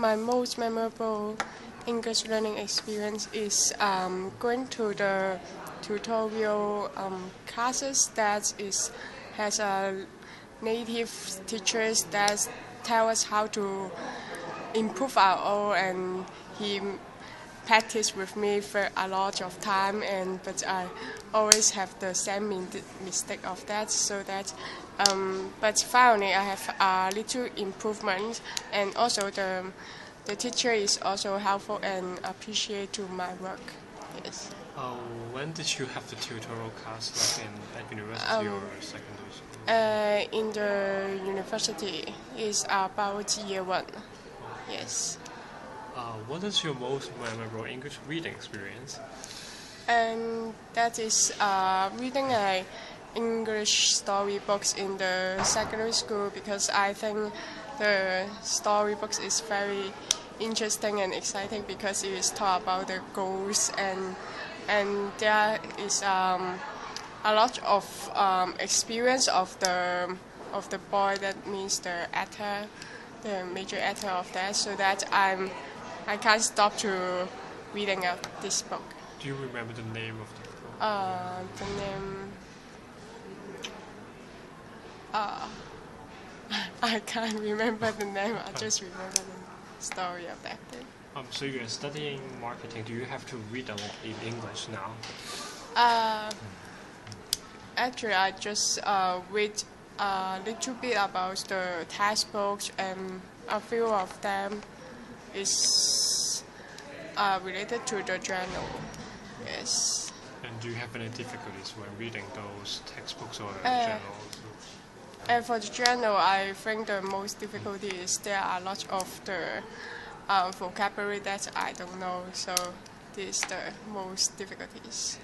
My most memorable English learning experience is going to the tutorial classes that has a native teachers that tell us how to improve our own, and he practiced with me for a lot of time, but I always have the same mistake of that, so that but finally I have a little improvement, and also the teacher is also helpful and appreciate to my work. Yes. When did you have the tutorial class, like at university or secondary school? In the university is about year 1. Yes. What is your most memorable English reading experience? And that is reading English storybooks in the secondary school, because I think the storybooks is very interesting and exciting because it is talk about the goals, and there is a lot of experience of the boy, that means the actor, the major actor of that, so that I can't stop to reading out this book. Do you remember the name of the book? The name. I can't remember the name. I just remember the story of that thing. So you're studying marketing. Do you have to read a lot in English now? Actually, I just read a little bit about the textbooks, and a few of them is related to the journal. Yes. And do you have any difficulties when reading those textbooks or journals? And for the journal, I think the most difficulty is there are a lot of the vocabulary that I don't know, so this is the most difficulties.